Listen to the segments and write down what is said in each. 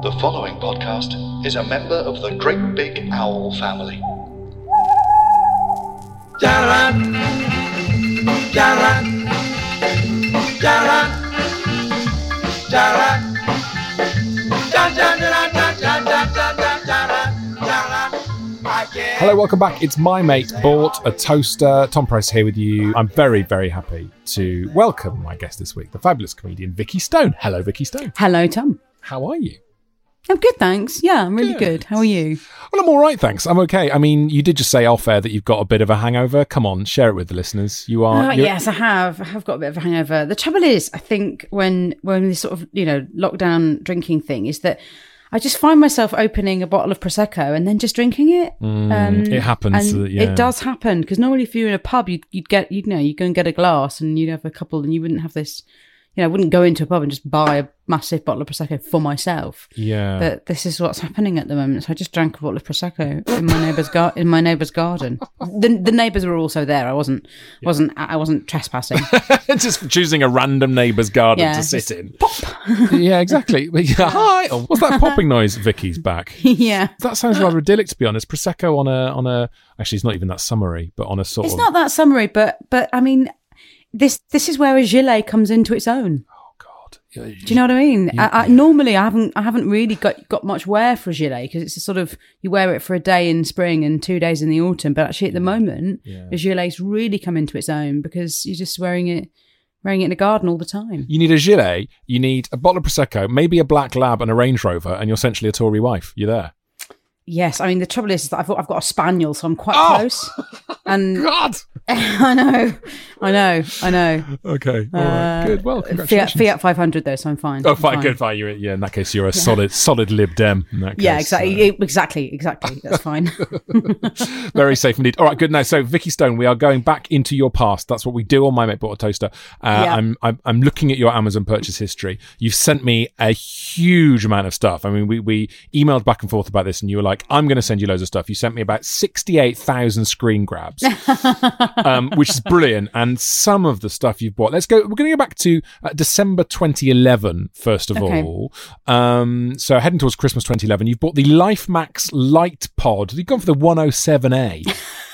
The following podcast is a member of the Great Big Owl family. Hello, welcome back. It's My Mate Bought a Toaster. Tom Price here with you. I'm very, very happy to welcome my guest this week, the fabulous comedian Vicky Stone. Hello, Vicky Stone. Hello, Tom. How are you? I'm good, thanks. Yeah, I'm really good. How are you? Well, I'm all right, thanks. I'm okay. I mean, you did just say off air that you've got a bit of a hangover. Come on, share it with the listeners. You are. Yes, I have. I have got a bit of a hangover. The trouble is, I think when this sort of, lockdown drinking thing is that I just find myself opening a bottle of Prosecco and then just drinking it. It happens. And it does happen because normally if you're in a pub, you go and get a glass and you'd have a couple and you wouldn't have this. I wouldn't go into a pub and just buy a massive bottle of Prosecco for myself. Yeah. But this is what's happening at the moment. So I just drank a bottle of Prosecco in my neighbour's garden. The neighbours were also there. I wasn't trespassing. Just choosing a random neighbour's garden to sit in. Pop. Yeah, exactly. Hi. Oh, what's that popping noise? Vicky's back. Yeah. That sounds rather idyllic, to be honest. Prosecco on a. Actually, it's not even that summery, but on a sort of. It's not that summery, but I mean. This is where a gilet comes into its own. Oh God! Do you know what I mean? Normally, I haven't really got much wear for a gilet because it's a sort of you wear it for a day in spring and 2 days in the autumn. But actually, at the moment, a gilet's really come into its own because you're just wearing it in the garden all the time. You need a gilet. You need a bottle of Prosecco, maybe a black lab and a Range Rover, and you're essentially a Tory wife. You're there. Yes, I mean the trouble is that I've got a spaniel, so I'm quite close. And God, I know. Okay, all right, good. Well, congratulations. Fiat 500 though, so I'm fine. Oh, fine, good, fine. In that case, you're a solid Lib Dem. In that case, yeah, exactly. That's fine. Very safe indeed. All right, good. Now, so Vicky Stone, we are going back into your past. That's what we do on My Mate Bought a Toaster. I'm looking at your Amazon purchase history. You've sent me a huge amount of stuff. I mean, we emailed back and forth about this, and you were like, I'm going to send you loads of stuff. You sent me about 68,000 screen grabs, which is brilliant. And some of the stuff you've bought. We're going to go back to December 2011, first of all. So heading towards Christmas 2011, you've bought the Life Max Light Pod. You've gone for the 107A.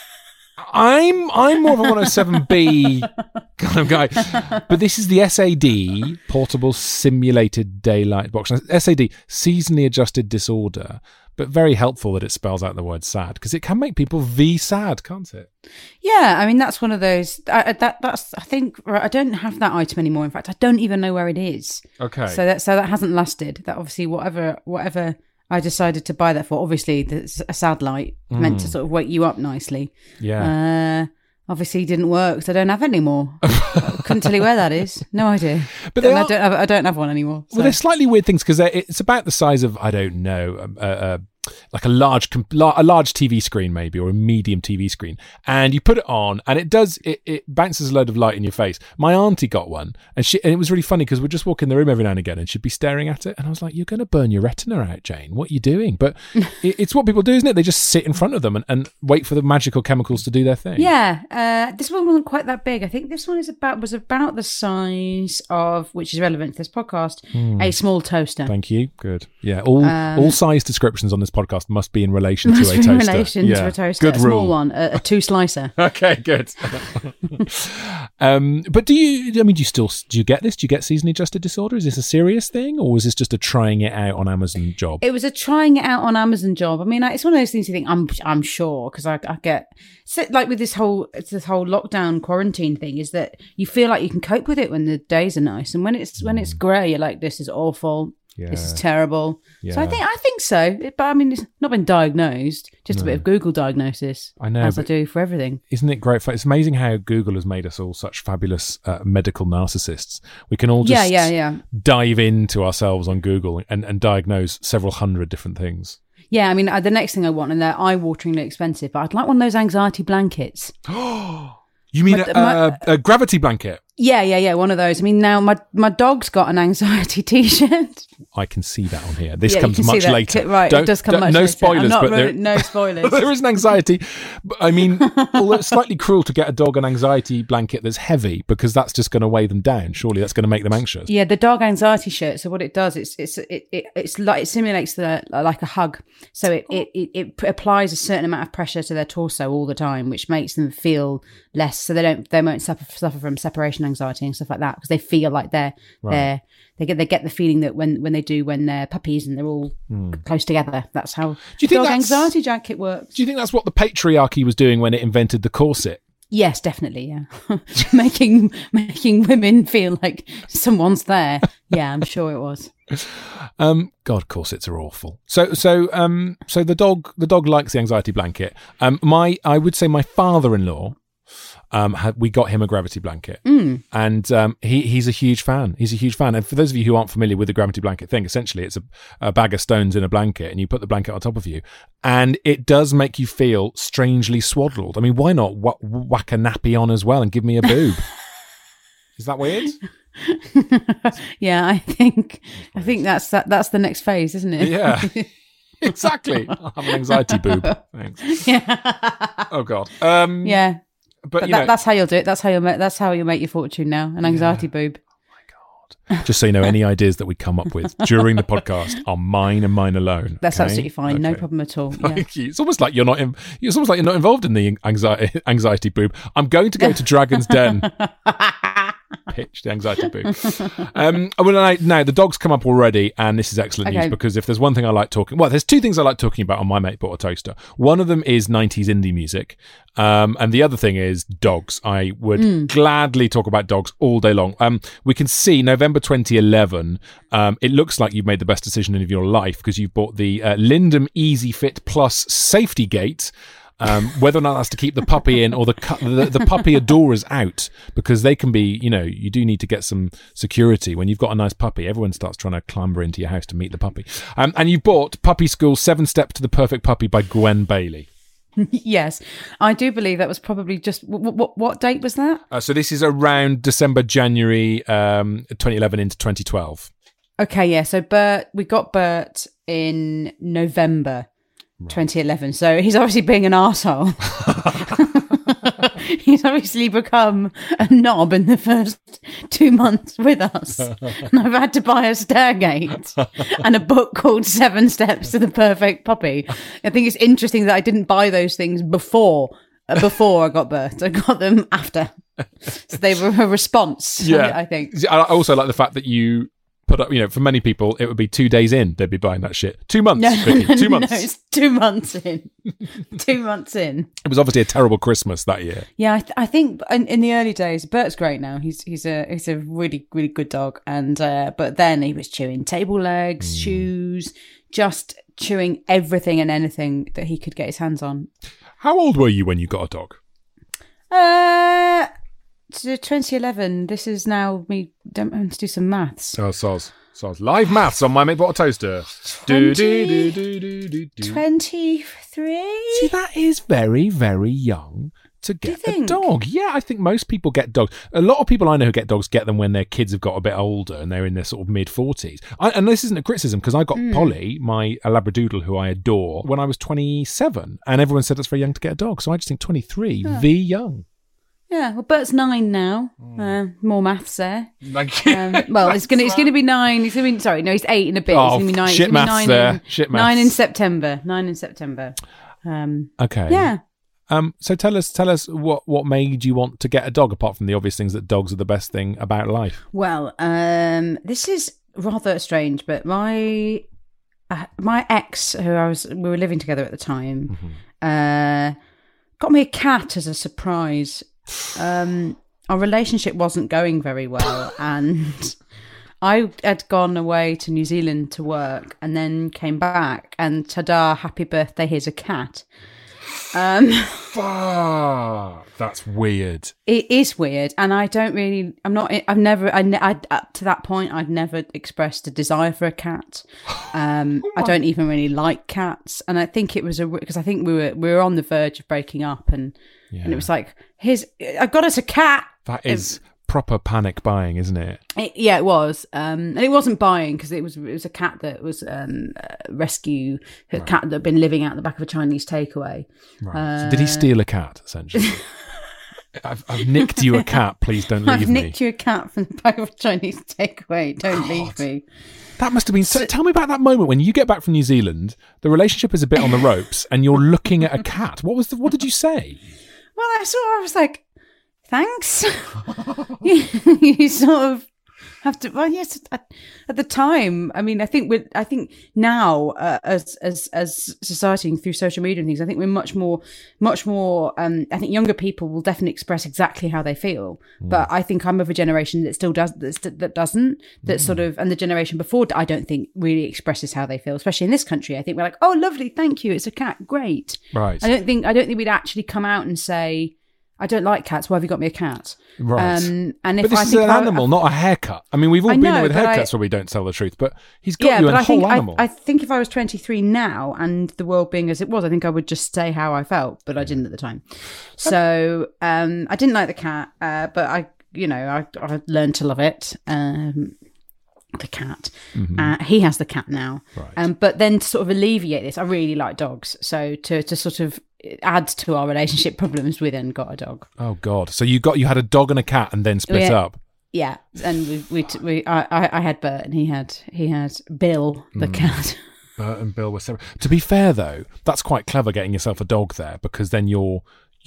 I'm more of a 107B kind of guy, but this is the SAD, Portable Simulated Daylight Box. Now, SAD, Seasonally Adjusted Disorder, but very helpful that it spells out the word sad because it can make people sad, can't it? Yeah, I mean that's one of those. I think I don't have that item anymore. In fact, I don't even know where it is. Okay, so that hasn't lasted. That obviously whatever I decided to buy that for. Obviously, there's a sad light meant to sort of wake you up nicely. Yeah. Obviously, didn't work, so I don't have it anymore. Couldn't tell you where that is. No idea. But I don't have one anymore. So. Well, they're slightly weird things because it's about the size of I don't know. Like a large TV screen maybe, or a medium TV screen, and you put it on and it bounces a load of light in your face. My auntie got one and it was really funny because we'd just walk in the room every now and again and she'd be staring at it and I was like, you're going to burn your retina out, Jane, what are you doing? But it's what people do, isn't it? They just sit in front of them and wait for the magical chemicals to do their thing. Yeah, this one wasn't quite that big. I think this one was about the size of, which is relevant to this podcast, a small toaster. Thank you. Good. Yeah, all size descriptions on this podcast must be in relation to a toaster. In relation to a toaster. Good a rule. Small one, a two slicer. Okay, good. But do you get this? Do you get seasonally adjusted disorder? Is this a serious thing, or was this just a trying it out on Amazon job? It was a trying it out on Amazon job. I mean, it's one of those things you think I'm sure because I get so, like with this whole lockdown quarantine thing is that you feel like you can cope with it when the days are nice, and when it's grey, you're like, this is awful. Yeah. This is terrible. Yeah. So I think so. But I mean, it's not been diagnosed. Just a bit of Google diagnosis. I know, as I do for everything. Isn't it great? It's amazing how Google has made us all such fabulous medical narcissists. We can all just dive into ourselves on Google and diagnose several hundred different things. Yeah, I mean, the next thing I want, and they're eye-wateringly expensive, but I'd like one of those anxiety blankets. You mean a gravity blanket? Yeah. One of those. I mean, now my dog's got an anxiety T-shirt. I can see that on here. This Yeah, comes you can much see that. later. Right, it does come much no later. spoilers, but No spoilers. there is an anxiety. I mean, although it's slightly cruel to get a dog an anxiety blanket that's heavy, because that's just going to weigh them down. Surely that's going to make them anxious. Yeah, the dog anxiety shirt. So what it does, it's like it simulates like a hug. So it applies a certain amount of pressure to their torso all the time, which makes them feel less. So they won't suffer from separation anxiety and stuff like that, because they feel like they get the feeling that when they're puppies and they're all close together. That's how the dog anxiety jacket works. Do you think that's what the patriarchy was doing when it invented the corset? Yes, definitely. Yeah, making women feel like someone's there. Yeah, I'm sure it was. God, corsets are awful. So the dog likes the anxiety blanket. I would say my father-in-law. We got him a gravity blanket, and he's a huge fan. He's a huge fan. And for those of you who aren't familiar with the gravity blanket thing, essentially it's a bag of stones in a blanket, and you put the blanket on top of you, and it does make you feel strangely swaddled. I mean, why not whack a nappy on as well and give me a boob? Is that weird? Yeah, I think that's the next phase, isn't it? Yeah. Exactly. I'll have an anxiety boob. Thanks. Yeah. Oh God. Yeah. But that's how you'll do it. That's how you'll make your fortune now. An anxiety boob. Just so you know, any ideas that we come up with during the podcast are mine and mine alone. That's okay? absolutely fine. Okay. No problem at all. Thank you. It's almost like you're not involved in the anxiety boob. I'm going to go to Dragon's Den. Pitch the anxiety boob. Now the dogs come up already, and this is excellent news, because if there's one thing I like talking, there's two things I like talking about on My Mate Bought a Toaster. One of them is 90s indie music, and the other thing is dogs. I would gladly talk about dogs all day long. We can see November 2011. It looks like you've made the best decision of your life, because you've bought the Lindum Easy Fit Plus Safety Gate. Whether or not that's to keep the puppy in or the puppy adorers out, because they can be, you do need to get some security. When you've got a nice puppy, everyone starts trying to clamber into your house to meet the puppy. And you bought Puppy School 7 Steps to the Perfect Puppy by Gwen Bailey. Yes, I do believe that was probably just... What date was that? So this is around December, January 2011 into 2012. Okay, yeah. So we got Bert in November 2011, so he's obviously being an arsehole. He's obviously become a knob in the first 2 months with us, and I've had to buy a Stairgate and a book called 7 Steps to the Perfect Puppy. I think it's interesting that I didn't buy those things before I got Bert. I got them after, so they were a response. Yeah, I think. I also like the fact that you put up, for many people, it would be 2 days in, they'd be buying that shit. 2 months, Vicky, 2 months. No, it's 2 months in. 2 months in. It was obviously a terrible Christmas that year. Yeah, I think in the early days, Bert's great now. He's a really, really good dog. And but then he was chewing table legs, shoes, just chewing everything and anything that he could get his hands on. How old were you when you got a dog? 2011. This is now me. Don't have to do some maths. Oh, soz. Live maths on My Mate Bought a Toaster. 23. See, that is very, very young to get a dog. Yeah, I think most people get dogs. A lot of people I know who get dogs get them when their kids have got a bit older and they're in their sort of mid-40s. And this isn't a criticism, because I got Polly, a Labradoodle who I adore, when I was 27, and everyone said it's very young to get a dog. So I just think 23, the young. Yeah, well, Bert's 9 now. More maths there. Thank you. It's gonna be 9. He's 8 in a bit. Oh, he's gonna be 9. Shit maths there. Shit maths. 9 in September. 9 in September. Okay. Yeah. So tell us what made you want to get a dog, apart from the obvious things that dogs are the best thing about life. Well, this is rather strange, but my ex, who we were living together at the time, got me a cat as a surprise. Our relationship wasn't going very well, and I had gone away to New Zealand to work and then came back, and ta-da, happy birthday, here's a cat. That's weird. It is weird, and up to that point, I'd never expressed a desire for a cat. I don't even really like cats, and I think it was because I think we were on the verge of breaking up, and it was like, I've got us a cat. That is proper panic buying, isn't it? It was, and it wasn't buying because it was a cat that was rescue, a cat that had been living out the back of a Chinese takeaway. Right. So did he steal a cat, essentially? I've nicked you a cat. Please don't leave me. I've nicked you a cat from the back of a Chinese takeaway. Don't leave me. That must have been. So, tell me about that moment when you get back from New Zealand. The relationship is a bit on the ropes, and you're looking at a cat. What did you say? Well, I was like, thanks. You sort of have to. Well, yes. At the time, I mean, I think now, as society and through social media and things, I think we're much more. I think younger people will definitely express exactly how they feel, but I think I'm of a generation that still does that doesn't. That sort of, and the generation before, I don't think really expresses how they feel, especially in this country. I think we're like, oh, lovely, thank you, it's a cat, great. Right. I don't think we'd actually come out and say, I don't like cats. Why have you got me a cat? Right. And if but this is an animal, not a haircut. I mean, we've all been there with haircuts where we don't tell the truth, but he's got you a whole animal. I think if I was 23 now and the world being as it was, I think I would just say how I felt, but I didn't at the time. So I didn't like the cat, but I learned to love it. The cat. He has the cat now. Right. But then to sort of alleviate this, I really like dogs. So to sort of add to our relationship problems, we then got a dog. Oh God! So you had a dog and a cat, and then split up. Yeah, and I had Bert, and he had Bill the cat. Bert and Bill were separate. To be fair, though, that's quite clever getting yourself a dog there, because then you're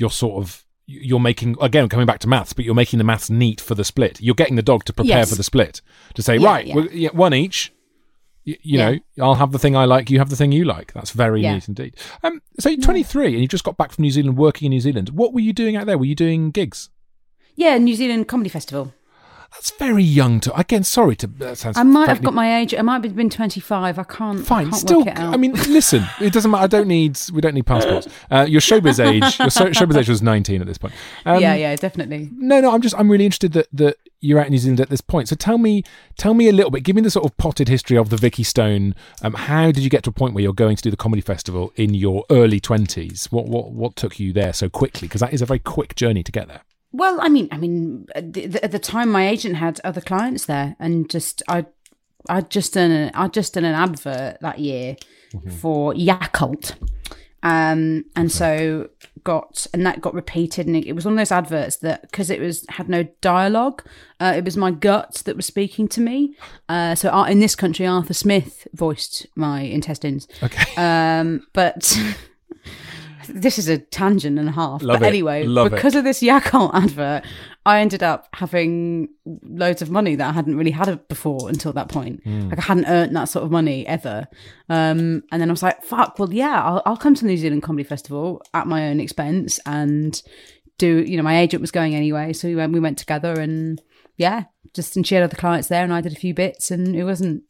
making, again, coming back to maths, but you're making the maths neat for the split. You're getting the dog to prepare for the split, to say, one each. You know, I'll have the thing I like, you have the thing you like. That's very neat indeed. So you're 23 and you just got back from New Zealand, working in New Zealand. What were you doing out there? Were you doing gigs? Yeah, New Zealand Comedy Festival. That's very young to. Again, sorry to. That sounds. I might have got my age. I might have been 25. I can't. Fine. I can't Still, work it out. I mean, listen. It doesn't matter. We don't need passports. Your showbiz age. Showbiz age was 19 at this point. Yeah, definitely. No. I'm really interested that you're out in New Zealand at this point. So tell me a little bit. Give me the sort of potted history of the Vicky Stone. How did you get to a point where you're going to do the comedy festival in your early 20s? What took you there so quickly? Because that is a very quick journey to get there. Well, I mean, at the time, my agent had other clients there, and I'd just done an advert that year for Yakult, and so that got repeated, and it was one of those adverts that, because it had no dialogue, it was my gut that was speaking to me. So in this country, Arthur Smith voiced my intestines. Okay, but. This is a tangent and a half. Love but it. anyway, because of this Yakult advert, I ended up having loads of money that I hadn't really had before until that point. Like, I hadn't earned that sort of money ever. And then I was like, fuck, well, yeah, I'll come to the New Zealand Comedy Festival at my own expense and do, my agent was going anyway. So we went together, and and she had other clients there, and I did a few bits, and it wasn't,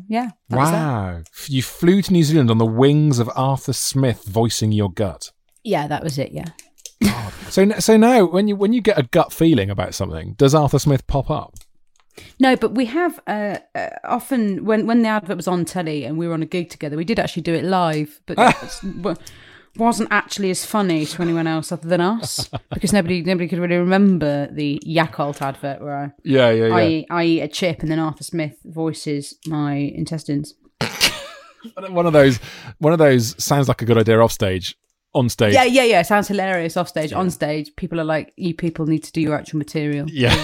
Wow. You flew to New Zealand on the wings of Arthur Smith voicing your gut. Yeah, that was it, yeah. God. So now, when you get a gut feeling about something, does Arthur Smith pop up? No, but we have often, when the advert was on telly and we were on a gig together, we did actually do it live, but wasn't actually as funny to anyone else other than us, because nobody could really remember the Yakult advert where I eat a chip and then Arthur Smith voices my intestines. One of those sounds like a good idea off stage. On stage. Yeah. Sounds hilarious off stage. Yeah. On stage, people are like, you people need to do your actual material. Yeah.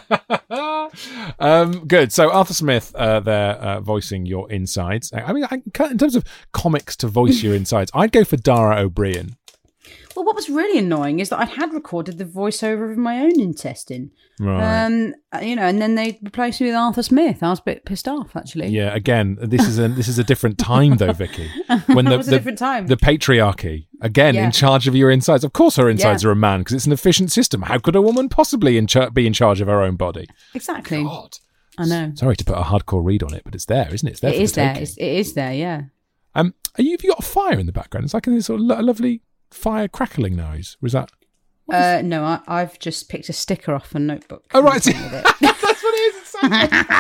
Good. So Arthur Smith there voicing your insides. I mean, in terms of comics to voice your insides, I'd go for Dara O'Brien. Well, what was really annoying is that I had recorded the voiceover of my own intestine. Right. And then they replaced me with Arthur Smith. I was a bit pissed off, actually. Yeah, again, this is a different time though, Vicky. When it was a different time. The patriarchy, again, in charge of your insides. Of course her insides are a man, because it's an efficient system. How could a woman possibly be in charge of her own body? Exactly. God. I know. Sorry to put a hardcore read on it, but it's there, isn't it? It's there. It is there, yeah. Have you got a fire in the background? It's like a sort of lovely fire crackling noise. Was that? No, I've just picked a sticker off a notebook. Oh, right. That's what it is. It's so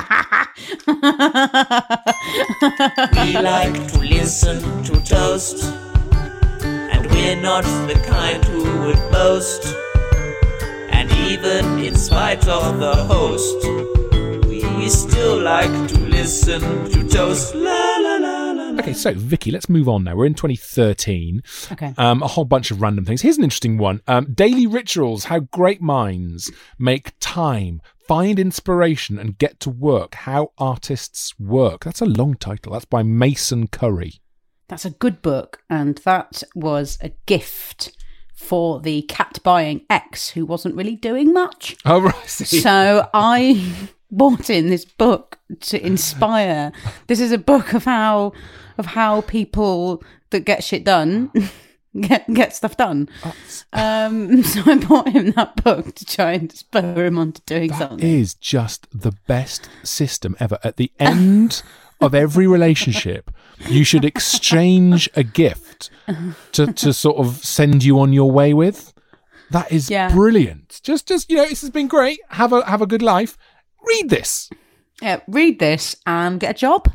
We like to listen to toast, and we're not the kind who would boast. And even in spite of the host, we still like to listen to Toast. La la la la. Okay, so Vicky, let's move on now. We're in 2013. Okay. A whole bunch of random things. Here's an interesting one. Daily rituals, how great minds make time, find inspiration and get to work. How artists work. That's a long title. That's by Mason Curry. That's a good book, and that was a gift for the cat buying ex who wasn't really doing much. Oh, right. See. So I bought in this book to inspire. This is a book of how people that get shit done get stuff done. So I bought him that book to try and spur him on to doing something. That is just the best system ever. At the end of every relationship, you should exchange a gift to sort of send you on your way with. That is brilliant. Just this has been great. Have a good life. Read this. Yeah, read this and get a job.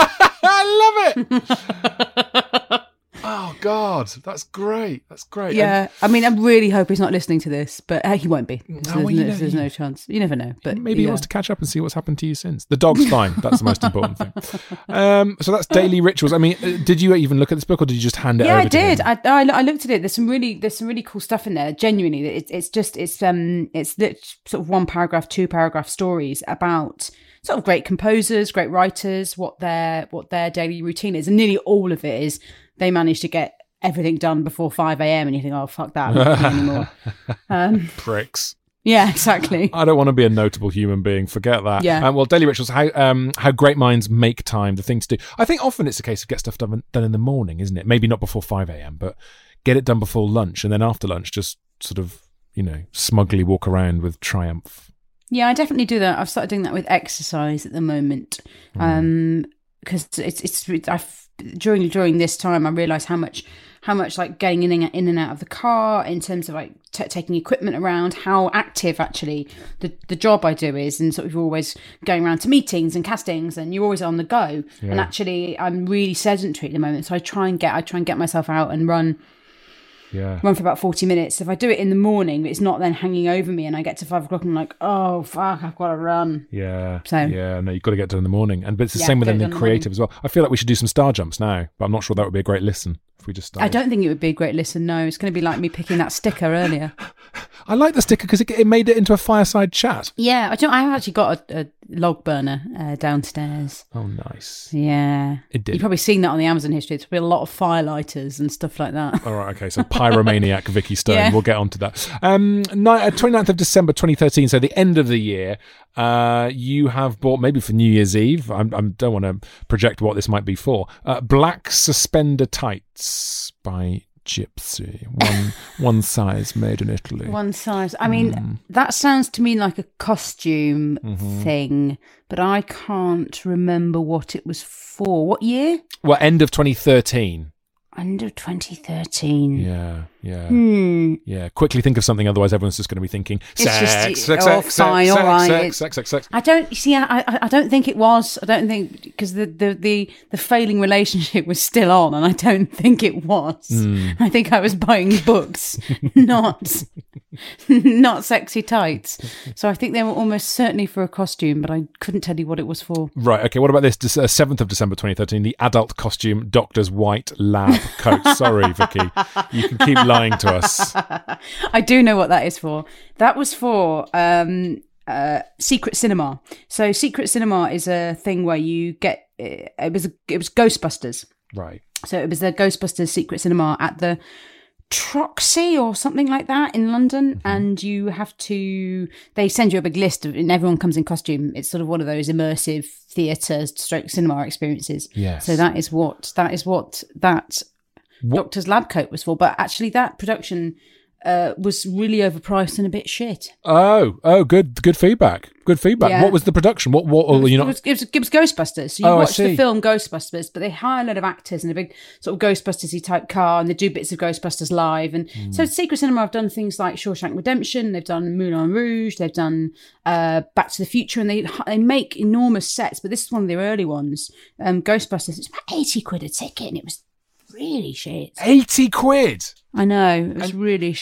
I love it. Oh God, that's great. That's great. Yeah, I mean, I really hope he's not listening to this, but he won't be. No, There's no chance. You never know. But maybe he wants to catch up and see what's happened to you since. The dog's fine. That's the most important thing. So that's daily rituals. I mean, did you even look at this book, or did you just hand it over? Yeah, I did. To him? I looked at it. There's some really cool stuff in there. Genuinely, it's sort of 1 paragraph, 2 paragraph stories about sort of great composers, great writers, what their daily routine is, and nearly all of it is they manage to get everything done before 5 a.m. and you think, oh, fuck that, I'm not doing anymore. Pricks. Yeah, exactly. I don't want to be a notable human being. Forget that. Yeah. Well, daily rituals, how great minds make time, the things to do. I think often it's a case of get stuff done in the morning, isn't it? Maybe not before 5 a.m., but get it done before lunch, and then after lunch, just sort of, smugly walk around with triumph. Yeah, I definitely do that. I've started doing that with exercise at the moment. Because during this time, I realised how much like getting in and out of the car, in terms of like taking equipment around, how active actually the job I do is, and sort of you're always going around to meetings and castings, and you're always on the go. Yeah. And actually, I'm really sedentary at the moment, so I try and get myself out and run. Yeah. Run for about 40 minutes. If I do it in the morning, it's not then hanging over me, and I get to 5 o'clock and I'm like, oh fuck, I've got to run. Yeah. So no, you've got to get done in the morning. But it's the same with the creative as well. I feel like we should do some star jumps now, but I'm not sure that would be a greght listen if we just started. I don't think it would be a great listen. No, it's going to be like me picking that sticker earlier. I like the sticker because it made it into a fireside chat. Yeah, I've actually got a log burner downstairs. Oh, nice. Yeah. It did. You've probably seen that on the Amazon history. It's probably a lot of firelighters and stuff like that. All right, okay. So pyromaniac Vicky Stone. Yeah. We'll get on to that. 29th of December 2013, so the end of the year, you have bought, maybe for New Year's Eve, I don't want to project what this might be for, Black Suspender Tights by Gypsy. One size made in Italy. One size. I mean, that sounds to me like a costume thing, but I can't remember what it was for. What year? Well, end of 2013. End of 2013. Yeah. Yeah. Quickly think of something, otherwise everyone's just going to be thinking sex. I don't see. I don't think it was. I don't think, because the failing relationship was still on, and I don't think it was. I think I was buying books, not sexy tights. So I think they were almost certainly for a costume, but I couldn't tell you what it was for. Right. Okay. What about this? 7th of December 2013. The adult costume Doctor's white lab coat. Sorry, Vicky. You can keep lying to us. I do know what that is for. That was for Secret Cinema. So Secret Cinema is a thing where you get it was Ghostbusters. Right. So it was the Ghostbusters Secret Cinema at the Troxy or something like that in London, and you have to, they send you a big list of, and everyone comes in costume. It's sort of one of those immersive theatre stroke cinema experiences. Yes. So that is what Doctor's lab coat was for. But actually that production was really overpriced and a bit shit. Oh, good feedback. Good feedback. Yeah. What was the production? What it was Ghostbusters. So you watch the film Ghostbusters, but they hire a load of actors in a big sort of Ghostbusters-y type car, and they do bits of Ghostbusters live. And so Secret Cinema have done things like Shawshank Redemption, they've done Moulin Rouge, they've done Back to the Future, and they make enormous sets, but this is one of their early ones. Ghostbusters, it's about 80 quid a ticket, and it was really shit. 80 quid? I know, it was really shit.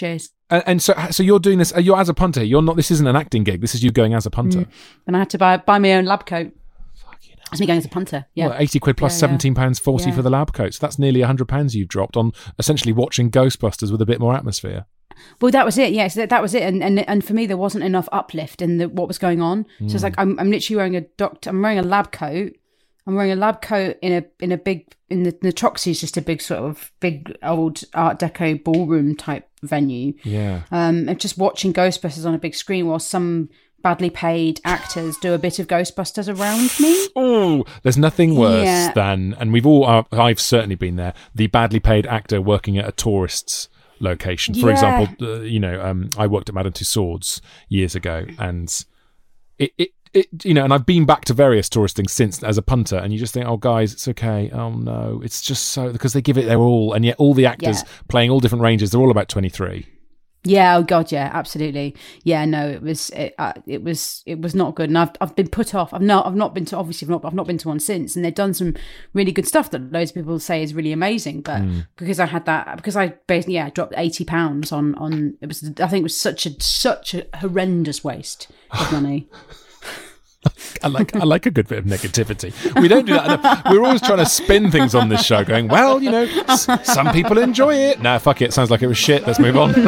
And so you're doing this. You're as a punter. You're not. This isn't an acting gig. This is you going as a punter. And I had to buy my own lab coat. That's me going as a punter. Yeah, well, £80 plus £17.40 for the lab coat. So that's nearly £100 you've dropped on essentially watching Ghostbusters with a bit more atmosphere. Well, that was it. Yes, that was it. And for me, there wasn't enough uplift in what was going on. So it's like I'm literally wearing I'm wearing a lab coat. I'm wearing a lab coat in the Troxy is just a big sort of big old Art Deco ballroom type venue. Yeah. And just watching Ghostbusters on a big screen while some badly paid actors do a bit of Ghostbusters around me. Oh, there's nothing worse than, and I've certainly been there, the badly paid actor working at a tourist's location. For example, I worked at Madame Tussauds years ago, and it and I've been back to various tourist things since as a punter, and you just think, oh guys, it's okay. Oh no, it's just so, because they give it their all, and yet all the actors playing all different ranges, they're all about 23. Yeah, oh god, yeah, absolutely. Yeah, no, it was not good, and I've been put off. I've not been to one since, and they've done some really good stuff that loads of people say is really amazing. But because I basically dropped £80 on it was, I think it was such a horrendous waste of money. I like a good bit of negativity. We don't do that enough. We're always trying to spin things on this show, going, well, some people enjoy it. Nah, fuck it. Sounds like it was shit. Let's move on.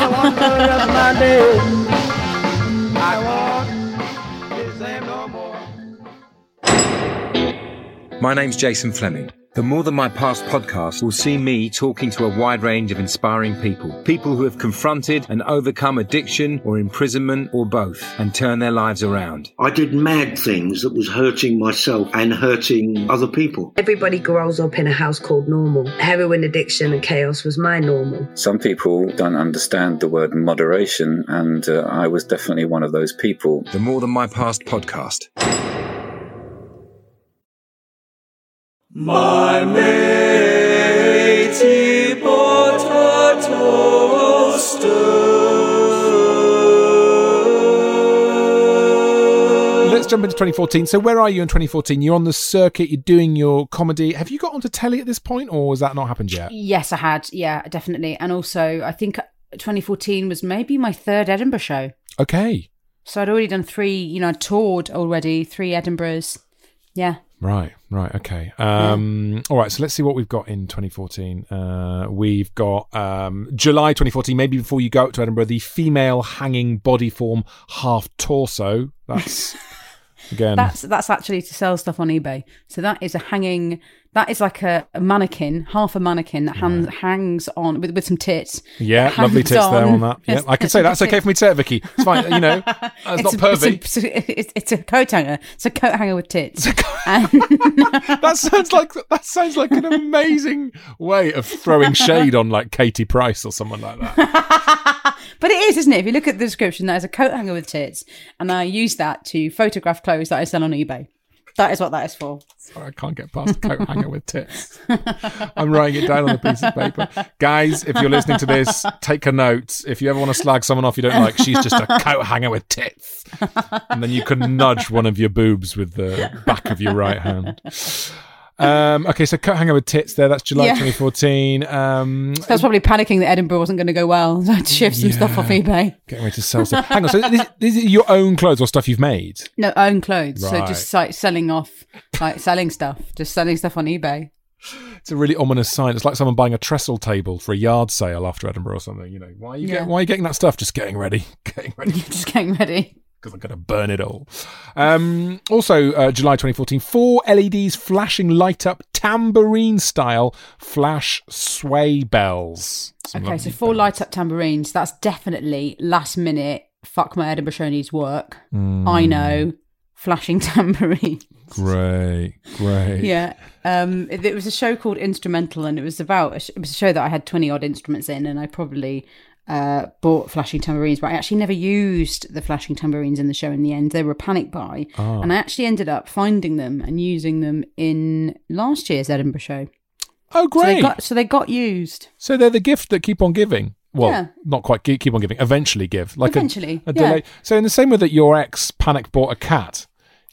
My name's Jason Fleming. The More Than My Past podcast will see me talking to a wide range of inspiring people who have confronted and overcome addiction or imprisonment or both, and turn their lives around. I did mad things that was hurting myself and hurting other people. Everybody grows up in a house called normal. Heroin addiction and chaos was my normal. Some people don't understand the word moderation, and I was definitely one of those people. The More Than My Past podcast. My matey potato stir. Let's jump into 2014. So where are you in 2014? You're on the circuit, you're doing your comedy. Have you got onto telly at this point, or has that not happened yet? Yes, I had. Yeah, definitely. And also, I think 2014 was maybe my third Edinburgh show. Okay. So I'd already done 3, I'd toured already, 3 Edinburghs. Yeah. Right, okay. All right, so let's see what we've got in 2014. We've got July 2014, maybe before you go up to Edinburgh, the female hanging body form half torso. That's, again... That's actually to sell stuff on eBay. So that is that is like a mannequin, half a mannequin that hangs on with some tits. Yeah, lovely tits there on that. Yeah, I can say that's okay for me to say it, Vicky. It's fine, it's not pervy. It's a coat hanger. It's a coat hanger with tits. That sounds like an amazing way of throwing shade on like Katie Price or someone like that. But it is, isn't it? If you look at the description, that is a coat hanger with tits, and I use that to photograph clothes that I sell on eBay. That is what that is for. Sorry, I can't get past coat hanger with tits. I'm writing it down on a piece of paper. Guys, if you're listening to this, take a note. If you ever want to slag someone off you don't like, she's just a coat hanger with tits. And then you can nudge one of your boobs with the back of your right hand. Okay, so coat hanger with tits there. That's July 2014. I was probably panicking that Edinburgh wasn't going to go well. So I had to shift some stuff off eBay. Getting ready to sell stuff. Hang on, so this is your own clothes or stuff you've made? No, own clothes. Right. So just like selling stuff. Just selling stuff on eBay. It's a really ominous sign. It's like someone buying a trestle table for a yard sale after Edinburgh or something. Why are you getting that stuff? Just getting ready. Just getting ready. Because I'm going to burn it all. Also, July 2014, 4 LEDs flashing light up tambourine style flash sway bells. Okay, so 4 light up tambourines. That's definitely last minute. Fuck, my Edinburgh show needs work. I know. Flashing tambourines. Great. Yeah. It was a show called Instrumental, and it was a show that I had 20 odd instruments in, and I probably bought flashing tambourines, but I actually never used the flashing tambourines in the show in the end. They were a panic buy, and I actually ended up finding them and using them in last year's Edinburgh show. Oh, great. So they got used. So they're the gift that keep on giving. Well, not quite keep on giving, eventually give. Like eventually. A delay. So in the same way that your ex panic bought a cat,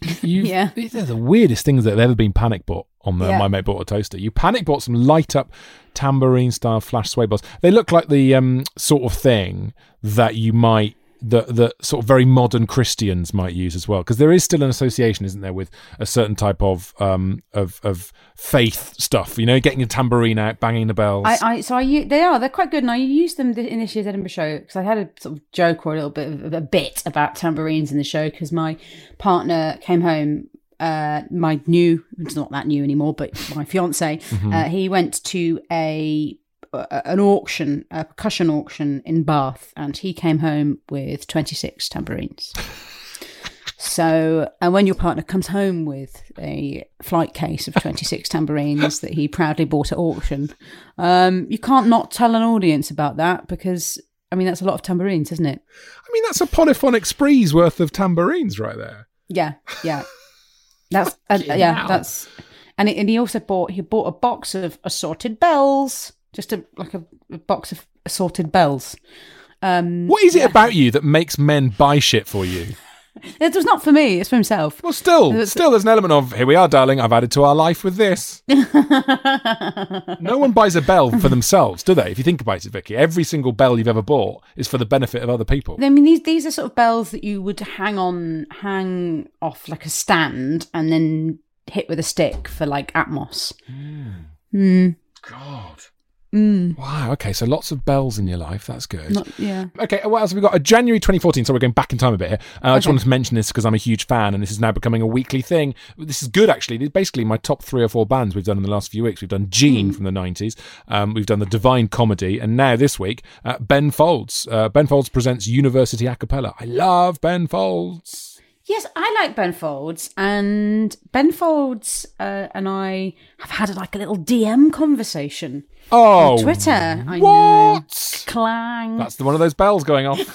They're the weirdest things that have ever been panic bought on the My Mate Bought a Toaster. You panic bought some light up tambourine style flash sway bars. They look like the sort of thing that you might that sort of very modern Christians might use as well, because there is still an association, isn't there, with a certain type of faith stuff. You know, getting a tambourine out, banging the bells. They're quite good, and I used them in this year's Edinburgh show because I had a sort of joke or a bit about tambourines in the show, because my partner came home. It's not that new anymore, but my fiance, he went to an auction, a percussion auction in Bath, and he came home with 26 tambourines. So, and when your partner comes home with a flight case of 26 tambourines that he proudly bought at auction, you can't not tell an audience about that, because, I mean, that's a lot of tambourines, isn't it? I mean, that's a polyphonic spree's worth of tambourines right there. Yeah. That's that's, and he also bought a box of assorted bells. Just a box of assorted bells. What is it about you that makes men buy shit for you? It was not for me. It's for himself. Well, still, there's an element of, here we are, darling, I've added to our life with this. No one buys a bell for themselves, do they? If you think about it, Vicky, every single bell you've ever bought is for the benefit of other people. I mean, these are sort of bells that you would hang off like a stand and then hit with a stick for like Atmos. God. Wow, okay, so lots of bells in your life, that's good. Yeah. Okay, what else have we got? January 2014, so we're going back in time a bit here. I just wanted to mention this because I'm a huge fan, and this is now becoming a weekly thing. This is good, actually. Basically, my top 3 or 4 bands we've done in the last few weeks. We've done Gene from the 90s, we've done the Divine Comedy, and now this week, Ben Folds. Ben Folds presents University a cappella. I love Ben Folds. Yes, I like Ben Folds, and Ben Folds and I have had like a little DM conversation on Twitter. I know. Clang. That's one of those bells going off.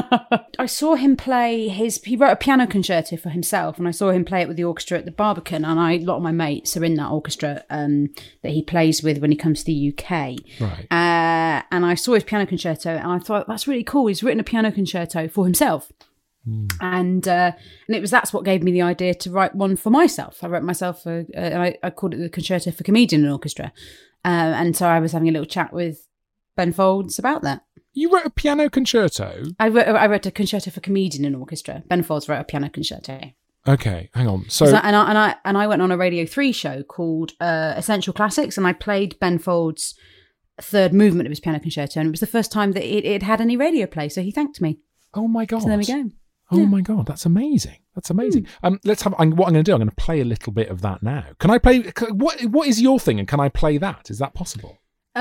I saw him play he wrote a piano concerto for himself, and I saw him play it with the orchestra at the Barbican, and a lot of my mates are in that orchestra that he plays with when he comes to the UK. Right. And I saw his piano concerto, and I thought, that's really cool. He's written a piano concerto for himself. And that's what gave me the idea to write one for myself. I wrote myself I called it the Concerto for Comedian and Orchestra, and so I was having a little chat with Ben Folds about that. You wrote a piano concerto? I wrote a Concerto for Comedian and Orchestra. Ben Folds wrote a piano concerto. Okay, hang on. So I went on a Radio 3 show called Essential Classics, and I played Ben Folds' third movement of his piano concerto, and it was the first time that it had any radio play. So he thanked me. Oh my God! So there we go. Oh my God, that's amazing. That's amazing. Let's have. What I'm going to do, I'm going to play a little bit of that now. Can I play? What is your thing, and can I play that? Is that possible?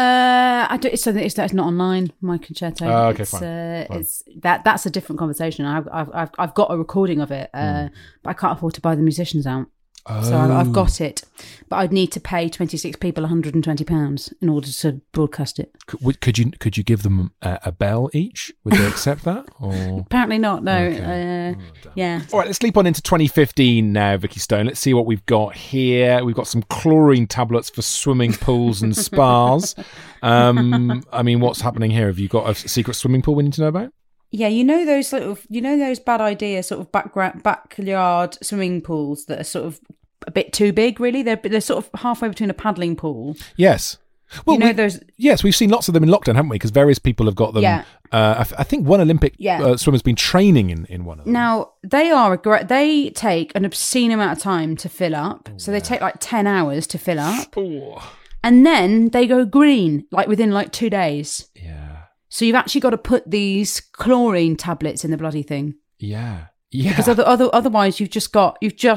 I don't. It's not online. My concerto. Okay, fine. That's a different conversation. I've got a recording of it, but I can't afford to buy the musicians out. So I've got it, but I'd need to pay 26 people £120 in order to broadcast it. Could you give them a bell each? Would they accept that? Or? Apparently not. No. Okay. Yeah. All right, let's leap on into 2015 now, Vicky Stone. Let's see what we've got here. We've got some chlorine tablets for swimming pools and spas. I mean, what's happening here? Have you got a secret swimming pool we need to know about? Yeah, those bad idea sort of backyard swimming pools that are sort of a bit too big, really. They're sort of halfway between a paddling pool. Yes. Well, those. Yes, we've seen lots of them in lockdown, haven't we? Because various people have got them. Yeah. I think one Olympic swimmer's been training in one of them. Now they take an obscene amount of time to fill up. So they take like 10 hours to fill up, and then they go green like within like 2 days. Yeah. So you've actually got to put these chlorine tablets in the bloody thing. Yeah. Because otherwise you've just got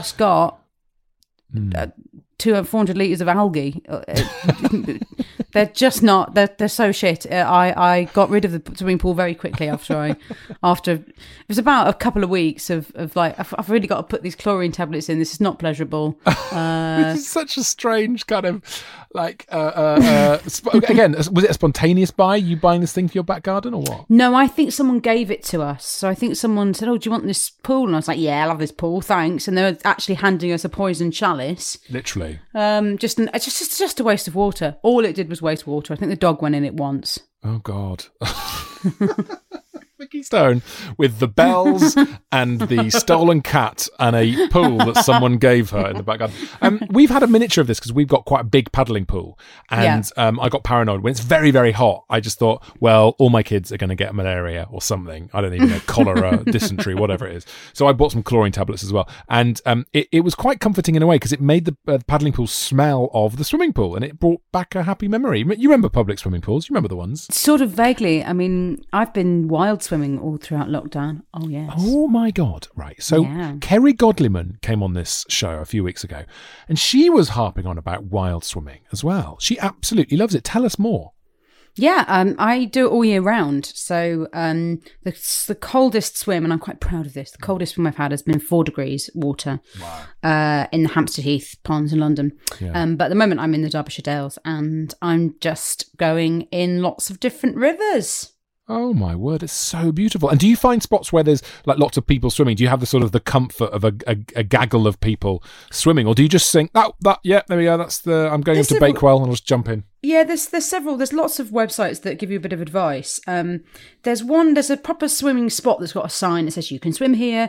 400 litres of algae. They're just not. They're so shit. I got rid of the swimming pool very quickly after it was about a couple of weeks of like I've really got to put these chlorine tablets in. This is not pleasurable. This is such a strange kind of like again. Was it a spontaneous buy? You buying this thing for your back garden or what? No, I think someone gave it to us. So I think someone said, "Oh, do you want this pool?" And I was like, "Yeah, I love this pool, thanks." And they were actually handing us a poison chalice. Literally. Just a waste of water. All it did was waste water. I think the dog went in it once. Oh God. Vicky Stone with the bells and the stolen cat and a pool that someone gave her in the back garden. We've had a miniature of this because we've got quite a big paddling pool, and I got paranoid when it's very, very hot. I just thought, well, all my kids are going to get malaria or something. I don't even know, cholera, dysentery, whatever it is. So I bought some chlorine tablets as well, and it was quite comforting in a way because it made the paddling pool smell of the swimming pool, and it brought back a happy memory. You remember public swimming pools? You remember the ones? Sort of vaguely. I mean, I've been wild swimming all throughout lockdown. Oh, yes. Oh, my God. Right. So Kerry Godliman came on this show a few weeks ago, and she was harping on about wild swimming as well. She absolutely loves it. Tell us more. Yeah, I do it all year round. So the coldest swim, and I'm quite proud of this, the coldest swim I've had has been 4 degrees water in the Hampstead Heath ponds in London. Yeah. But at the moment I'm in the Derbyshire Dales, and I'm just going in lots of different rivers. Oh my word, it's so beautiful. And do you find spots where there's like lots of people swimming? Do you have the sort of the comfort of a gaggle of people swimming, or do you just think yeah, there we go, I'm going into Bakewell and I'll just jump in? Yeah, there's lots of websites that give you a bit of advice. There's a proper swimming spot that's got a sign that says you can swim here.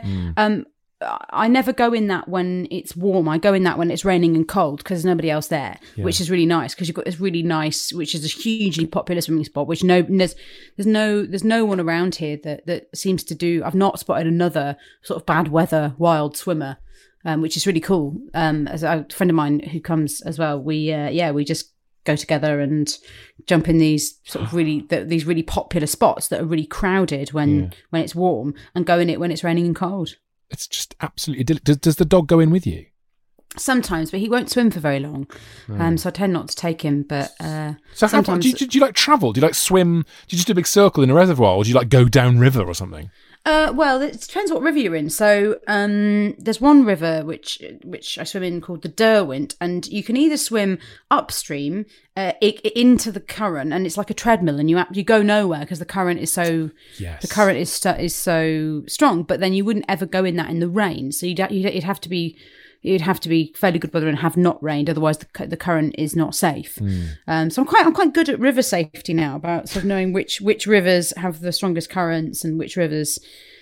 I never go in that when it's warm. I go in that when it's raining and cold because there's nobody else there, which is really nice because you've got this really nice, which is a hugely popular swimming spot, which there's no one around here that seems to do. I've not spotted another sort of bad weather wild swimmer, which is really cool. As a friend of mine who comes as well, we just go together and jump in these sort of these really popular spots that are really crowded when it's warm, and go in it when it's raining and cold. It's just absolutely idyllic. Does the dog go in with you? Sometimes, but he won't swim for very long. So I tend not to take him. But so sometimes, do you like travel? Do you like swim? Do you just do a big circle in a reservoir, or do you like go down river or something? Well, it depends what river you're in. So there's one river which I swim in called the Derwent, and you can either swim upstream into the current, and it's like a treadmill, and you go nowhere because the current is so is so strong. But then you wouldn't ever go in that in the rain, so you'd have to be fairly good weather and have not rained, otherwise the current is not safe. So I'm quite good at river safety now, about sort of knowing which rivers have the strongest currents and which rivers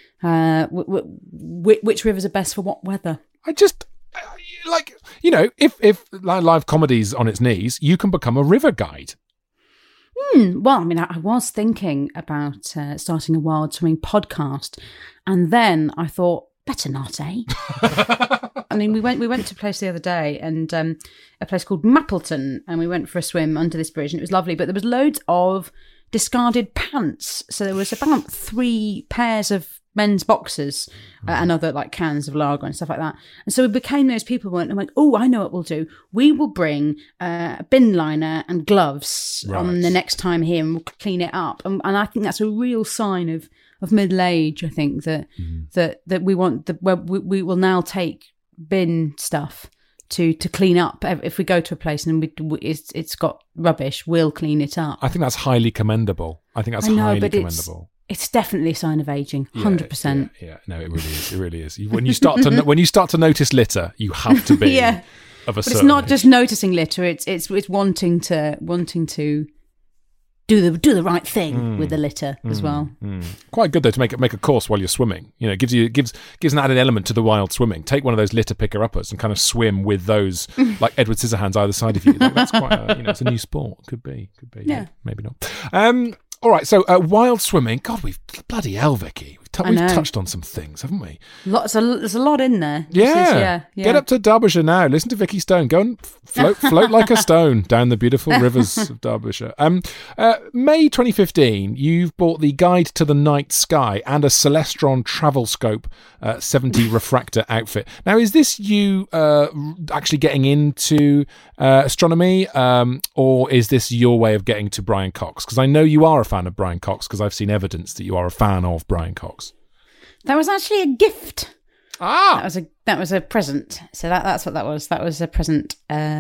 which rivers are best for what weather. I just if live comedy's on its knees, you can become a river guide. Well, I mean, I was thinking about starting a wild swimming podcast, and then I thought, better not, eh? I mean, we went to a place the other day, and a place called Mappleton, and we went for a swim under this bridge, and it was lovely. But there was loads of discarded pants, so there was about 3 pairs of men's boxers and other like cans of lager and stuff like that. And so we became those people who went, I'm like, oh, I know what we'll do. We will bring a bin liner and gloves on the next time here, and we'll clean it up. And I think that's a real sign of middle age. I think that we want we will now take bin stuff to clean up. If we go to a place and it's got rubbish, we'll clean it up. I think that's highly commendable. Highly commendable. It's definitely a sign of aging, 100%. Yeah, no, it really is. It really is. When you start to notice litter, you have to be of a but certain it's not age. just noticing litter. It's wanting to do the right thing with the litter as well. Quite good though to make a course while you're swimming. You know, it gives an added element to the wild swimming. Take one of those litter picker uppers and kind of swim with those like Edward Scissorhands either side of you. That's quite it's a new sport. Could be. Yeah. Maybe not. All right, so wild swimming. God, we've bloody hell, Vicky. We've touched on some things, haven't we? There's a lot in there. Yeah. Get up to Derbyshire now. Listen to Vicky Stone. Go and float like a stone down the beautiful rivers of Derbyshire. May 2015, you've bought the Guide to the Night Sky and a Celestron Travel Scope 70 refractor outfit. Now, is this you actually getting into astronomy, or is this your way of getting to Brian Cox? Because I know you are a fan of Brian Cox, because I've seen evidence that you are a fan of Brian Cox. That was actually a gift. That was a present. So that's what that was. That was a present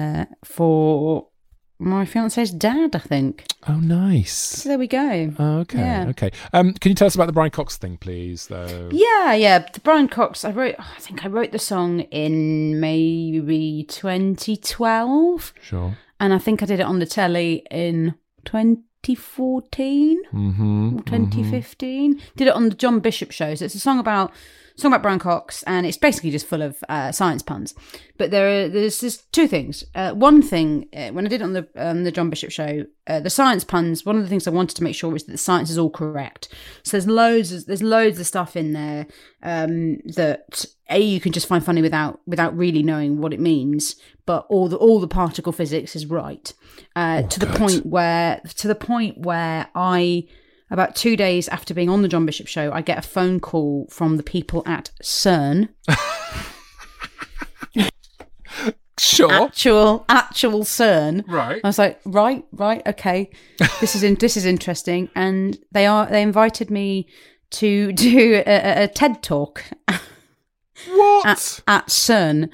for my fiance's dad, I think. Oh, nice. So there we go. Okay. Yeah. Okay. Can you tell us about the Brian Cox thing, please? Though. Yeah. The Brian Cox. I think I wrote the song in maybe 2012. Sure. And I think I did it on the telly in 20 2014 or 2015. Did it on the John Bishop show. So it's a song about Brian Cox, and it's basically just full of science puns. But there's two things. One thing, when I did it on the John Bishop show, the science puns, one of the things I wanted to make sure was that the science is all correct. So there's loads of stuff in there that you can just find funny without really knowing what it means, but all the particle physics is right. To the point where I, about 2 days after being on the John Bishop show, I get a phone call from the people at CERN. Sure. Actual CERN. Right. I was like, right, okay. This is interesting. And they invited me to do a TED talk. What? At CERN.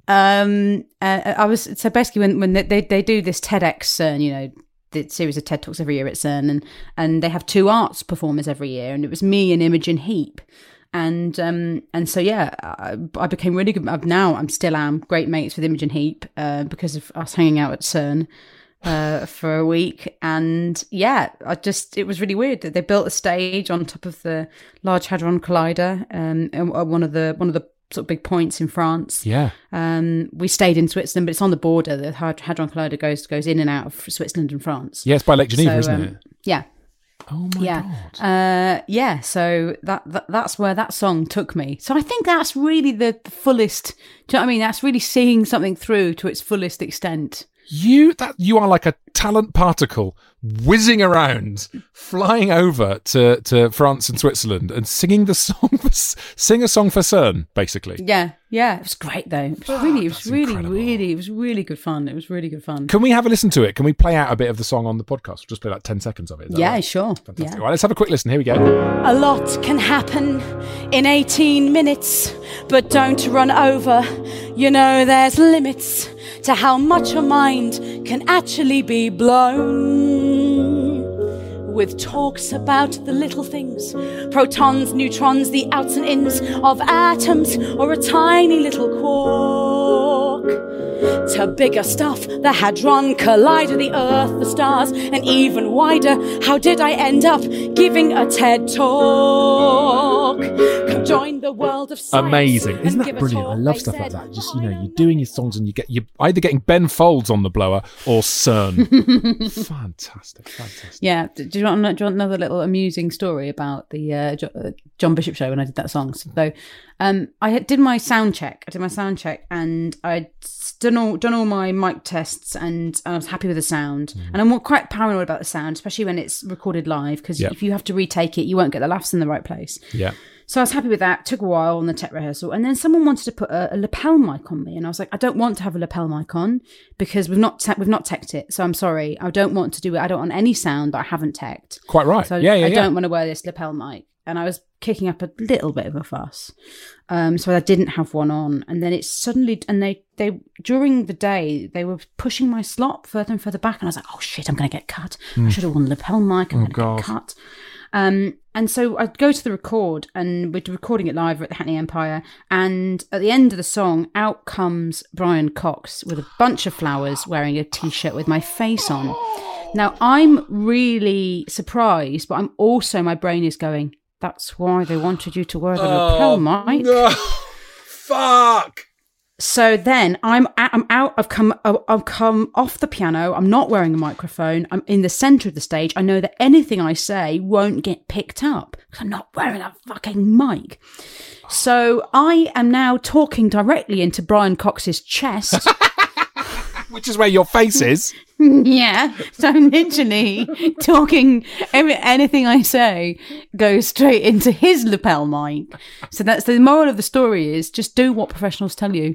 I was so basically when they do this TEDx CERN, the series of TED Talks every year at CERN, and they have two arts performers every year, and it was me and Imogen Heap, and so yeah, I became really good. I'm still great mates with Imogen Heap because of us hanging out at CERN for a week, and yeah, it was really weird that they built a stage on top of the Large Hadron Collider, one of the sort of big points in France. Yeah. We stayed in Switzerland, but it's on the border. The Hadron Collider goes in and out of Switzerland and France. Yeah, it's by Lake Geneva, isn't it? Yeah. Oh my God. Yeah. So that's where that song took me. So I think that's really the fullest. Do you know what I mean? That's really seeing something through to its fullest extent. You are like a talent particle whizzing around, flying over to France and Switzerland and singing a song for CERN, basically. Yeah, it was great though. It was really good fun. It was really good fun. Can we have a listen to it? Can we play out a bit of the song on the podcast? Just play like 10 seconds of it. Yeah, right? Sure. Fantastic. Yeah. All right, let's have a quick listen. Here we go. A lot can happen in 18 minutes, but don't run over. There's limits to how much a mind can actually be blown. With talks about the little things, protons, neutrons, the outs and ins of atoms, or a tiny little quark, to bigger stuff, the Hadron Collider, the Earth, the stars, and even wider. How did I end up giving a TED talk? Come join the world of science. Amazing. Isn't that brilliant? I love stuff like that. Just, you're doing your songs and you're either getting Ben Folds on the blower or CERN. Fantastic. Yeah. Do you want another little amusing story about the John Bishop show when I did that song? So I did my sound check. And I'd done all my mic tests, and I was happy with the sound. And I'm quite paranoid about the sound, especially when it's recorded live, because if you have to retake it, you won't get the laughs in the right place. Yeah. So I was happy with that. Took a while on the tech rehearsal, and then someone wanted to put a lapel mic on me, and I was like, I don't want to have a lapel mic on because we've not teched it. So I'm sorry, I don't want to do it. I don't want any sound that I haven't teched. Quite right. So I don't want to wear this lapel mic, and I was kicking up a little bit of a fuss. So I didn't have one on, and then it suddenly, and they during the day they were pushing my slot further and further back, and I was like, oh shit, I'm going to get cut. I should have worn the lapel mic. I'm going to get cut. And so I'd go to the record, and we're recording it live at the Hackney Empire, and at the end of the song, out comes Brian Cox with a bunch of flowers, wearing a t-shirt with my face on. Now, I'm really surprised, but I'm also, my brain is going, that's why they wanted you to wear the lapel mic. No. Fuck! So then I'm out. I've come off the piano. I'm not wearing a microphone. I'm in the center of the stage. I know that anything I say won't get picked up because I'm not wearing a fucking mic. So I am now talking directly into Brian Cox's chest. Which is where your face is. Yeah. So I'm literally talking, anything I say goes straight into his lapel mic. So that's the moral of the story, is just do what professionals tell you.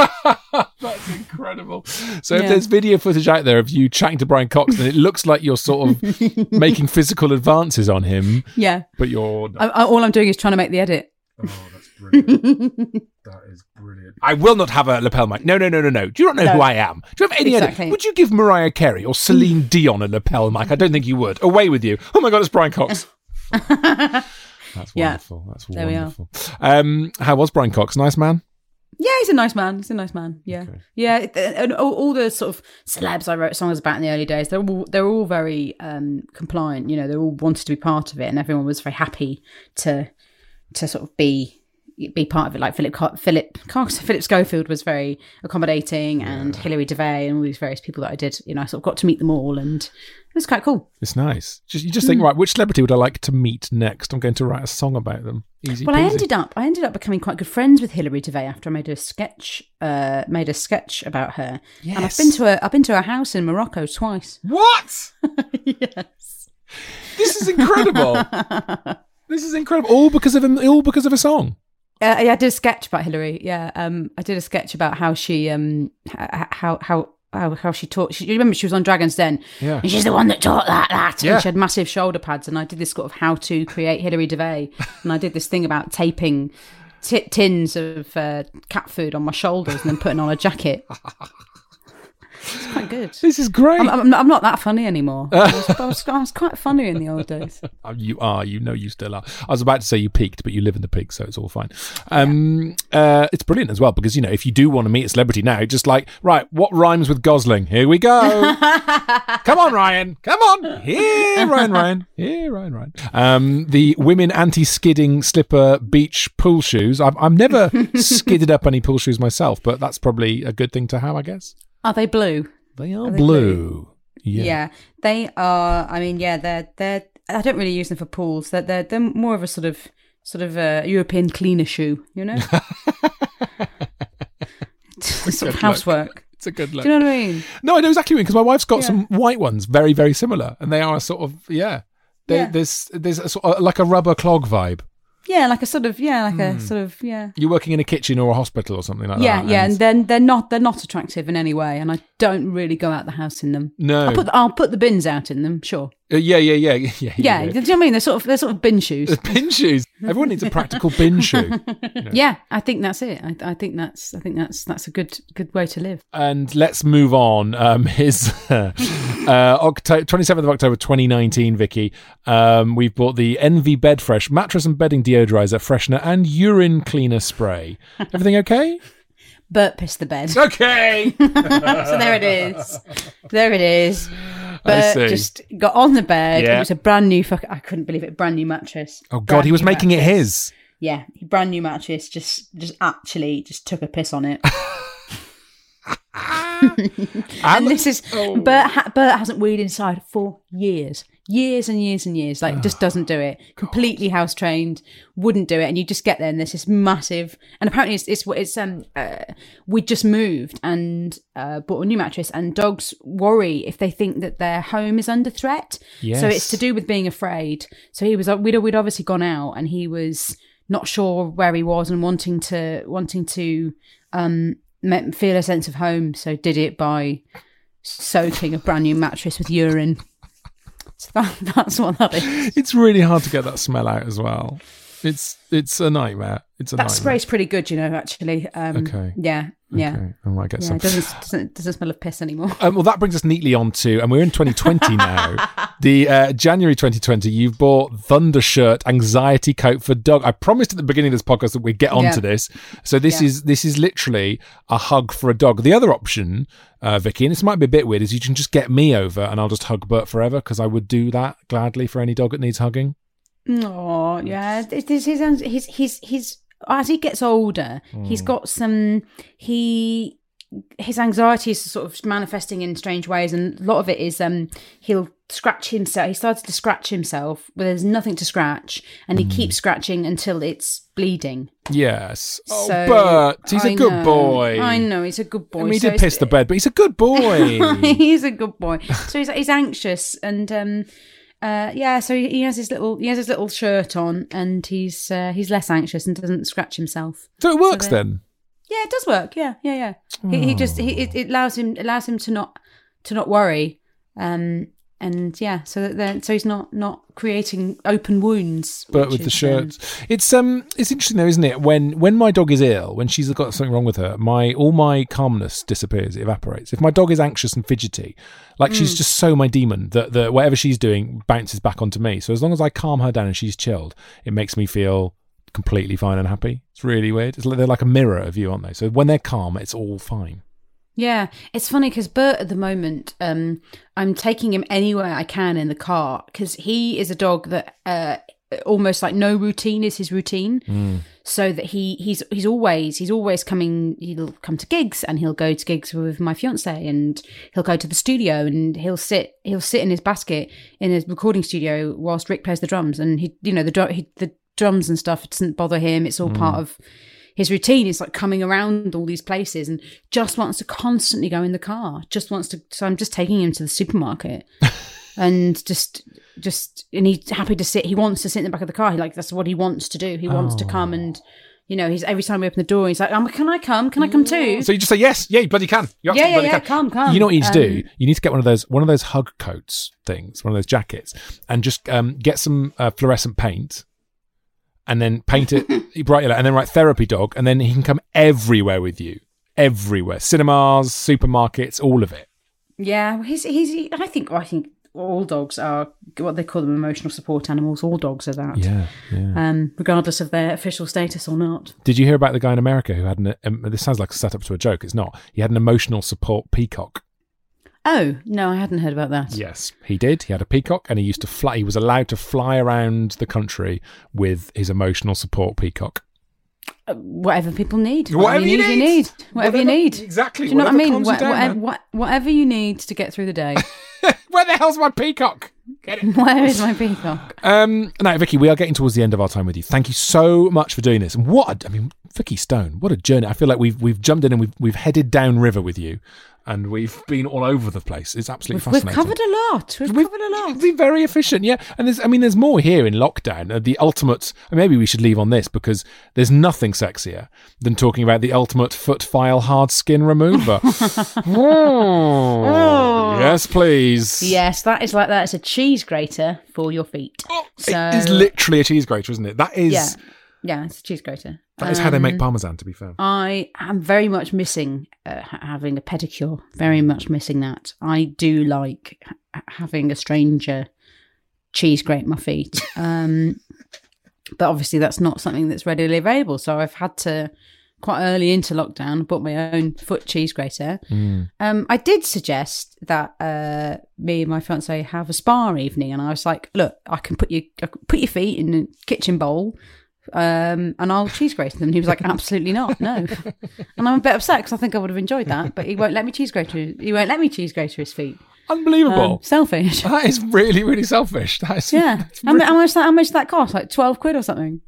That's incredible. So if there's video footage out there of you chatting to Brian Cox, then it looks like you're sort of making physical advances on him. Yeah. But you're... all I'm doing is trying to make the edit. Oh, that's brilliant. That is brilliant. I will not have a lapel mic. No. Do you not know who I am? Do you have any idea? Would you give Mariah Carey or Celine Dion a lapel mic? I don't think you would. Away with you. Oh my God, it's Brian Cox. That's wonderful. That's there wonderful. How was Brian Cox? Nice man? Yeah, he's a nice man. Yeah, Okay. yeah. And all the sort of celebs I wrote songs about in the early days, they're all very compliant. You know, they all wanted to be part of it, and everyone was very happy to sort of be part of it. Like Philip Schofield was very accommodating, and Hilary Devey and all these various people that I did. You know, I sort of got to meet them all, and it was quite cool. It's nice. You just think, right, which celebrity would I like to meet next? I'm going to write a song about them. Easy Well, peasy. I ended up becoming quite good friends with Hilary Devey after I made a sketch about her. Yes. And I've been to her house in Morocco twice. What? Yes. This is incredible. This is incredible. All because of a song. Yeah, I did a sketch about Hilary. Yeah, I did a sketch about how she how she taught. You remember she was on Dragon's Den, Yeah. and she's the one that taught that. Yeah. And she had massive shoulder pads, and I did this sort of how to create Hilary Devey, and I did this thing about taping tins of cat food on my shoulders and then putting on a jacket. It's quite good. This is great. I'm not that funny anymore. I was quite funny in the old days. You are. You know you still are. I was about to say you peaked, but you live in the peak, so it's all fine. It's brilliant as well because, you know, if you do want to meet a celebrity now, just like, right, what rhymes with Gosling? Here we go. Come on, Ryan. Come on. Here, Ryan. Here, Ryan. The women anti-skidding slipper beach pool shoes. I've never skidded up any pool shoes myself, but that's probably a good thing to have, I guess. Are they blue? They are blue. Yeah. They are. I mean, yeah, they're. I don't really use them for pools. They're more of a sort of European cleaner shoe, you know. Sort of housework. It's a good look. Do you know what I mean? No, I know exactly what you mean because my wife's got some white ones, very, very similar, and they are sort of There's a sort of, like a rubber clog vibe. Yeah, like a sort of a sort of You're working in a kitchen or a hospital or something like that. Yeah, and then they're not attractive in any way, and I don't really go out the house in them. No, I'll put the bins out in them. Sure. Yeah. Do you know what I mean? They're sort of bin shoes. Bin shoes. Everyone needs a practical bin shoe. You know. Yeah, I think that's it. I think that's a good way to live. And let's move on. His 27th of October 2019, Vicky. We've bought the Envy Bed Fresh mattress and bedding deodorizer, freshener, and urine cleaner spray. Everything okay? Bert pissed the bed. Okay. So there it is. Bert just got on the bed. Yeah. It was a brand new I couldn't believe it. Brand new mattress. Oh God, he was making it his. Yeah, brand new mattress. Just actually just took a piss on it. And this is Bert hasn't weed inside for years and years, like just doesn't do it. Completely house trained, wouldn't do it, and you just get there and there's this massive, and apparently we just moved and bought a new mattress, and dogs worry if they think that their home is under threat. Yes. So it's to do with being afraid. So we'd obviously gone out and he was not sure where he was and wanting to feel a sense of home, so did it by soaking a brand new mattress with urine. So that's what that is. It's really hard to get that smell out as well. It's a nightmare. That spray's pretty good, you know. Actually, okay. Yeah. Okay. I might get some. It doesn't smell of piss anymore. Well, that brings us neatly on to, and we're in 2020 now. The January 2020, you've bought Thundershirt anxiety coat for dog. I promised at the beginning of this podcast that we'd get onto this. So this is literally a hug for a dog. The other option, Vicky, and this might be a bit weird, is you can just get me over and I'll just hug Bert forever, because I would do that gladly for any dog that needs hugging. Oh yeah, he's as he gets older, he's got some his anxiety is sort of manifesting in strange ways, and a lot of it is he'll scratch himself. He started to scratch himself, but there's nothing to scratch, and he keeps scratching until it's bleeding. Yes. Oh, so, Bert, he's a good boy. I know, he's a good boy. I mean, he did piss the bed, but he's a good boy. He's a good boy. So he's anxious, and so he has his little shirt on, and he's less anxious and doesn't scratch himself. So it works then. Yeah, it does work. Yeah. It allows him to not worry, so he's not creating open wounds. But with the shirts, it's interesting though, isn't it? When my dog is ill, when she's got something wrong with her, all my calmness disappears, it evaporates. If my dog is anxious and fidgety, like she's just so my demon that whatever she's doing bounces back onto me. So as long as I calm her down and she's chilled, it makes me feel completely fine and happy. It's really weird. They're like a mirror of you, aren't they? So when they're calm, it's all fine. Yeah, it's funny because Bert at the moment, I'm taking him anywhere I can in the car because he is a dog that almost like no routine is his routine. So that he's always coming. He'll come to gigs and he'll go to gigs with my fiance and he'll go to the studio and he'll sit in his basket in his recording studio whilst Rick plays the drums, and the drums and stuff doesn't bother him. It's all part of his routine. Is like coming around all these places and just wants to constantly go in the car. So I'm just taking him to the supermarket and and he's happy to sit. He wants to sit in the back of the car. That's what he wants to do. He wants to come and, he's every time we open the door, he's like, can I come? Can I come too? So you just say, yes, yeah, you bloody can. You absolutely bloody can. Come. You know what you need to do? You need to get one of those hug coats things, one of those jackets, and just get some fluorescent paint. And then paint it bright yellow, and then write therapy dog, and then he can come everywhere with you. Everywhere. Cinemas, supermarkets, all of it. Yeah, I think all dogs are what they call them, emotional support animals. All dogs are that. Yeah. Regardless of their official status or not. Did you hear about the guy in America who had this sounds like a setup to a joke, it's not. He had an emotional support peacock. Oh, no, I hadn't heard about that. Yes, he did. He had a peacock and he used to fly. He was allowed to fly around the country with his emotional support peacock. Whatever people need. Whatever you need. Whatever you need. Exactly. Do you know what I mean? Whatever you need to get through the day. Where the hell's my peacock? Get it. Where is my peacock? Now, Vicky, we are getting towards the end of our time with you. Thank you so much for doing this. And Vicky Stone, what a journey. I feel like we've jumped in and we've headed down river with you. And we've been all over the place. It's absolutely fascinating. We've covered a lot. We've covered a lot. It's been very efficient, yeah. And there's more here in lockdown. The ultimate. Maybe we should leave on this because there's nothing sexier than talking about the ultimate foot file hard skin remover. Yes, please. Yes, that is like that. It's a cheese grater for your feet. It is literally a cheese grater, isn't it? That is. Yeah, it's a cheese grater. That is how they make Parmesan, to be fair. I am very much missing having a pedicure. Very much missing that. I do like having a stranger cheese grate my feet. But obviously that's not something that's readily available. So I've had to, quite early into lockdown, bought my own foot cheese grater. I did suggest that me and my fiance have a spa evening. And I was like, look, I can put your feet in a kitchen bowl. And I'll cheese grate them. And he was like, absolutely not, no. And I'm a bit upset because I think I would have enjoyed that, but he won't let me cheese grate his feet. Unbelievable. Selfish. That is really, really selfish. That is, yeah. How much did that cost? Like 12 quid or something?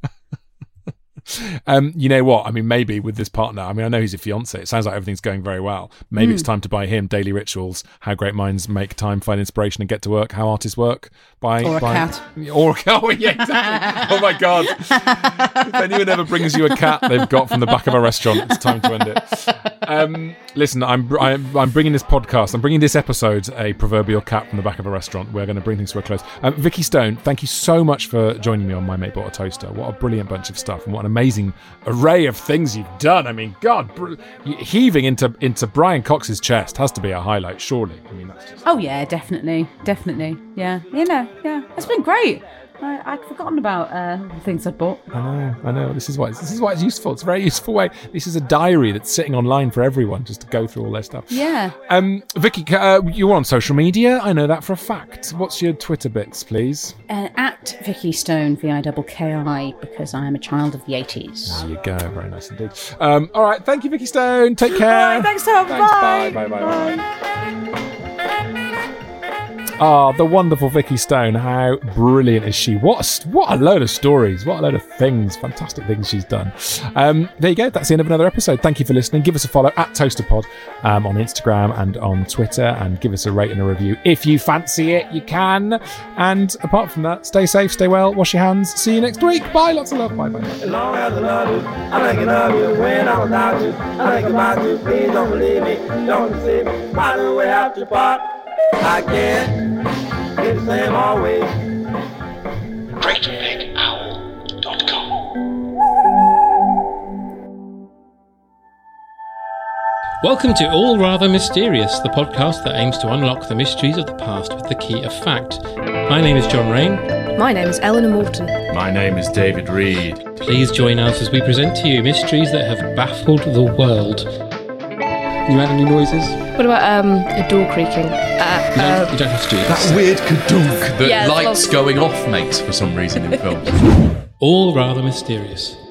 You know what? I mean, maybe with this partner, I know he's a fiance. It sounds like everything's going very well. Maybe it's time to buy him Daily Rituals, How Great Minds Make Time, Find Inspiration and Get to Work, How Artists Work. Or a cat. Or a cat. Oh, yeah, exactly. Oh, my God. If anyone ever brings you a cat they've got from the back of a restaurant, it's time to end it. Listen, I'm bringing this podcast, I'm bringing this episode a proverbial cat from the back of a restaurant. We're going to bring things to a close. Vicky Stone, thank you so much for joining me on My Mate Bought a Toaster. What a brilliant bunch of stuff and what an amazing array of things you've done. I mean, God, heaving into Brian Cox's chest has to be a highlight, surely. I mean, that's just... Oh yeah, definitely. Yeah, yeah. It's been great. I'd forgotten about the ththings I'd bought. I know. This is why it's useful. It's a very useful way. This is a diary that's sitting online for everyone just to go through all their stuff. Yeah. Vicky, you're on social media. I know that for a fact. What's your Twitter bits, please? At Vicky Stone, VIKKI, because I am a child of the 80s. There you go. Very nice indeed. All right. Thank you, Vicky Stone. Take care. All right, thanks, Tom. Bye. Bye. Ah, the wonderful Vicky Stone. How brilliant is she? What a load of stories. What a load of things. Fantastic things she's done. There you go. That's the end of another episode. Thank you for listening. Give us a follow at ToasterPod on Instagram and on Twitter, and give us a rate and a review. If you fancy it, you can. And apart from that, stay safe, stay well, wash your hands. See you next week. Bye. Lots of love. Bye. As long as I love you, I think I love you. When I'm without you, I think about you. Please don't believe me. Don't deceive me. Why do we have to part? I can't be the same always. GreatBigOwl.com. Welcome to All Rather Mysterious, the podcast that aims to unlock the mysteries of the past with the key of fact. My name is John Rain. My name is Eleanor Morton. My name is David Reed. Please join us as we present to you mysteries that have baffled the world. You had any noises? What about a door creaking? You don't have to do this. That weird kadunk that Yeah, lights going off makes for some reason in films. All rather mysterious.